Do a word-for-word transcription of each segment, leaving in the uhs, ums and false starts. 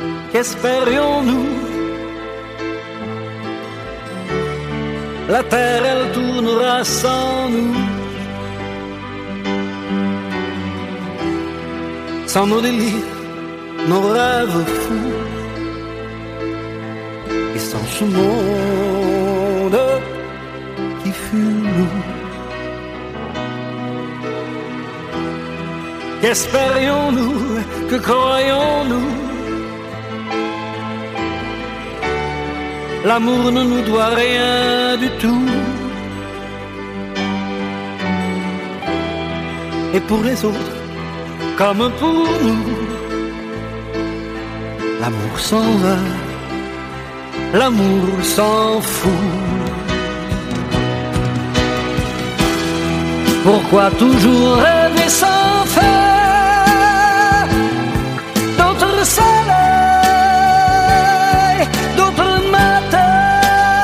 qu'espérions-nous? La terre, elle tournera sans nous, sans nos délires, nos rêves fous, et sans ce monde qui fut nous. Qu'espérions-nous, que croyons-nous? L'amour ne nous doit rien du tout. Et pour les autres, comme pour nous, l'amour s'en va, l'amour s'en fout. Pourquoi toujours rêver sans fin? D'autres soleils, d'autres matins.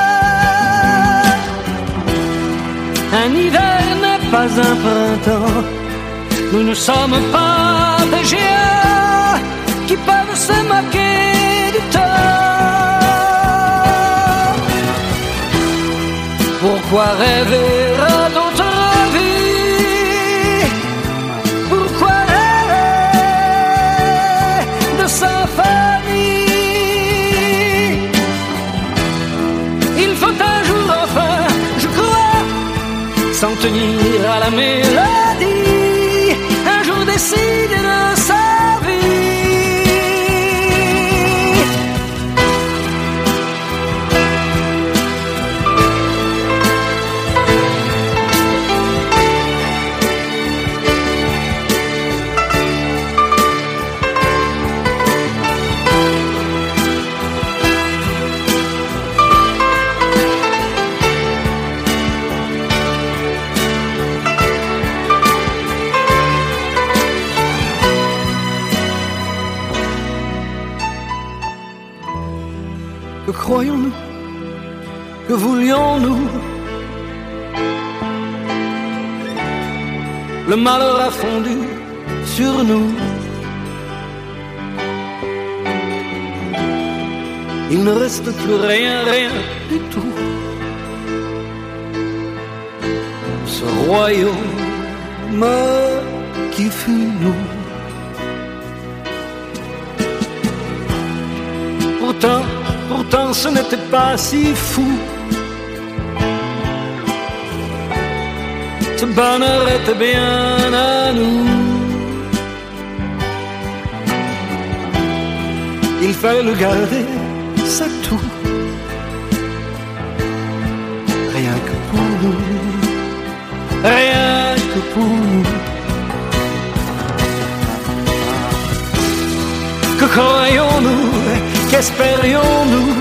Un hiver n'est pas un printemps. Nous ne sommes pas des géants qui peuvent se moquer du temps. Pourquoi rêver à d'autres vies? Pourquoi rêver de symphonie? Il faut un jour enfin, je crois, s'en tenir à la mélodie, un jour décider de sa vie. Que croyons-nous? Que voulions-nous? Le malheur a fondu sur nous. Il ne reste plus rien, rien du tout. Ce royaume qui fut nous. Pourtant, Pourtant ce n'était pas si fou. Ce bonheur était bien à nous. Il fallait le garder, c'est tout. Rien que pour nous, rien que pour nous. Que croyons-nous? Qu'espérions-nous?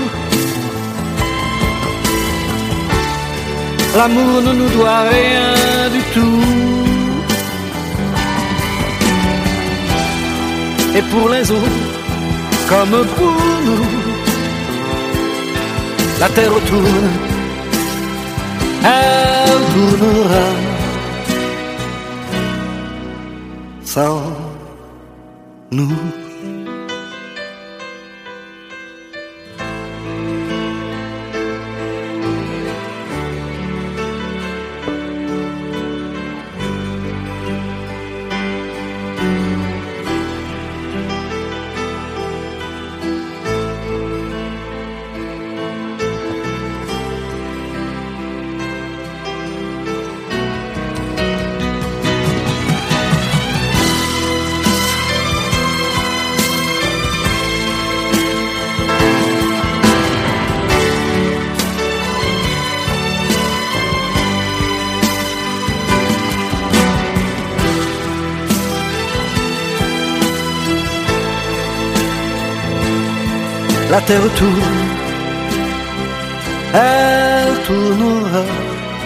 L'amour ne nous doit rien du tout. Et pour les autres, comme pour nous, la terre tourne, elle tournera sans nous. La terre tourne, elle tournera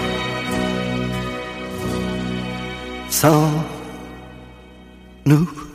sans nous.